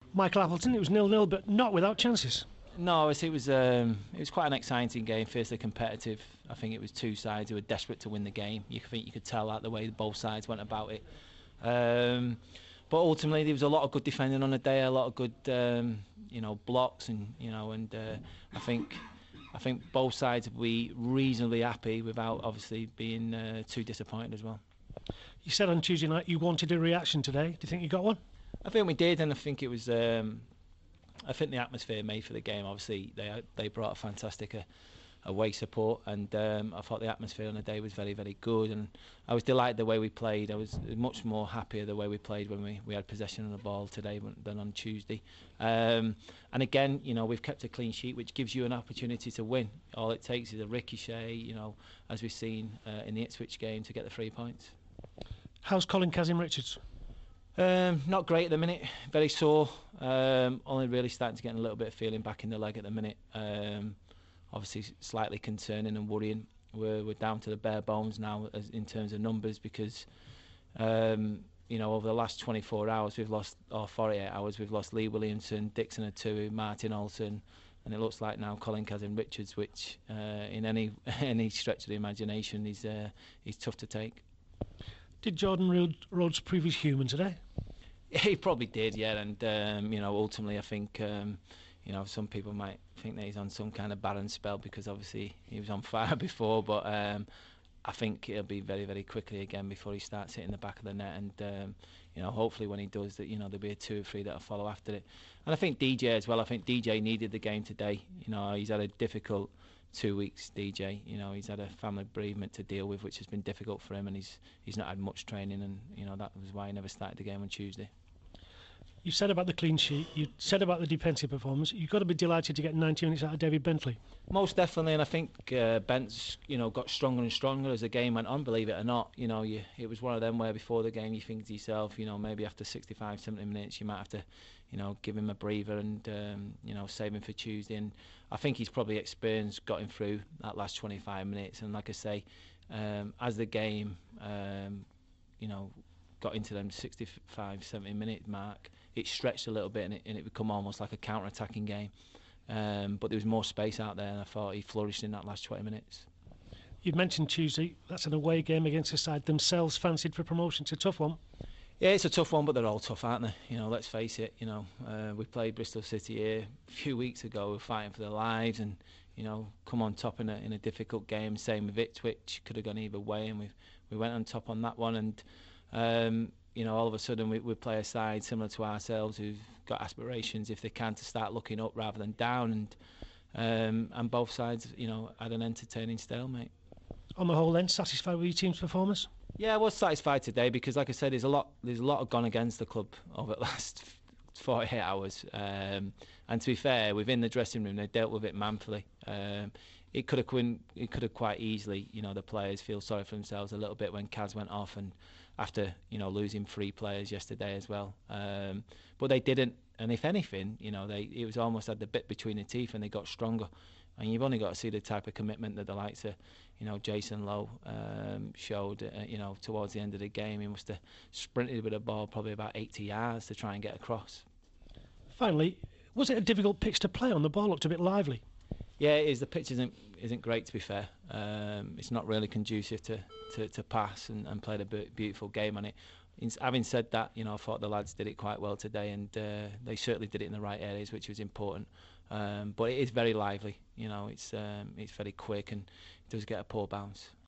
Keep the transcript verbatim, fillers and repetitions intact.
Michael Appleton. It was nil nil, but not without chances. No, it was um, it was quite an exciting game. Fiercely competitive. I think it was two sides who were desperate to win the game. You think you could tell that the way both sides went about it. Um, but ultimately, there was a lot of good defending on the day, a lot of good, um, you know, blocks, and you know, and uh, I think, I think both sides will be reasonably happy without obviously being uh, too disappointed as well. You said on Tuesday night you wanted a reaction today. Do you think you got one? I think we did, and I think it was. Um, I think the atmosphere made for the game. Obviously, they they brought a fantastic uh, away support, and um, I thought the atmosphere on the day was very, very good. And I was delighted the way we played. I was much more happier the way we played when we, we had possession of the ball today than on Tuesday. Um, and again, you know, we've kept a clean sheet, which gives you an opportunity to win. All it takes is a ricochet, you know, as we've seen uh, in the Ipswich game, to get the three points. How's Colin Kazim-Richards? Um, not great at the minute, very sore. Um, only really starting to get a little bit of feeling back in the leg at the minute. Um, obviously slightly concerning and worrying. We're, we're down to the bare bones now as, in terms of numbers, because um, you know, over the last twenty-four hours we've lost, or forty-eight hours, we've lost Lee Williamson, Dixon Atuhu, Martin Olsen, and it looks like now Colin Kazim-Richards, which uh, in any any stretch of the imagination is uh, is tough to take. Did Jordan Rhodes prove he's human today? He probably did, yeah, and um, you know, ultimately I think um, you know, some people might think that he's on some kind of barren spell because obviously he was on fire before, but um, I think it'll be very, very quickly again before he starts hitting the back of the net, and um, you know, hopefully when he does that, you know, there'll be a two or three that'll follow after it. And I think D J as well. I think D J needed the game today. You know, he's had a difficult two weeks, D J. You know, he's had a family bereavement to deal with, which has been difficult for him, and he's he's not had much training, and you know, that was why he never started the game on Tuesday. You said about the clean sheet, you said about the defensive performance. You've got to be delighted to get ninety minutes out of David Bentley. Most definitely, and I think uh, Bent's, you know, got stronger and stronger as the game went on, believe it or not. You know, you, it was one of them where before the game you think to yourself, you know, maybe after sixty-five, seventy minutes you might have to, you know, give him a breather and, um, you know, save him for Tuesday. And I think he's probably experienced, got him through that last twenty-five minutes. And like I say, um, as the game, um, you know, got into them sixty-five, seventy minute mark, it stretched a little bit, and it, and it become almost like a counter-attacking game. Um, but there was more space out there, and I thought he flourished in that last twenty minutes. You've mentioned Tuesday. That's an away game against a side themselves fancied for promotion. It's a tough one. Yeah, it's a tough one, but they're all tough, aren't they? You know, let's face it. You know, uh, we played Bristol City here a few weeks ago. We're fighting for their lives, and you know, come on top in a in a difficult game. Same with Ipswich, could have gone either way, and we we went on top on that one. And um, you know, all of a sudden we, we play a side similar to ourselves who've got aspirations, if they can, to start looking up rather than down, and um, and both sides, you know, had an entertaining stalemate. On the whole then, satisfied with your team's performance? Yeah, I was satisfied today because, like I said, there's a lot there's a lot gone against the club over the last forty-eight hours, um, and to be fair, within the dressing room they dealt with it manfully. Um, it could have it could have quite easily, you know, the players feel sorry for themselves a little bit when Kaz went off, and after, you know, losing three players yesterday as well. Um, but they didn't, and if anything, you know, they it was almost had the bit between the teeth, and they got stronger. And you've only got to see the type of commitment that the likes of, you know, Jason Lowe um, showed, uh, you know, towards the end of the game. He must have sprinted with the ball probably about eighty yards to try and get across. Finally, was it a difficult pitch to play on? The ball looked a bit lively. Yeah, it is. The pitch isn't isn't great, to be fair. Um, it's not really conducive to, to, to pass and, and played a beautiful game on it. In, having said that, you know, I thought the lads did it quite well today, and uh, they certainly did it in the right areas, which was important. Um, but it is very lively. You know, it's um, it's very quick, and it does get a poor bounce.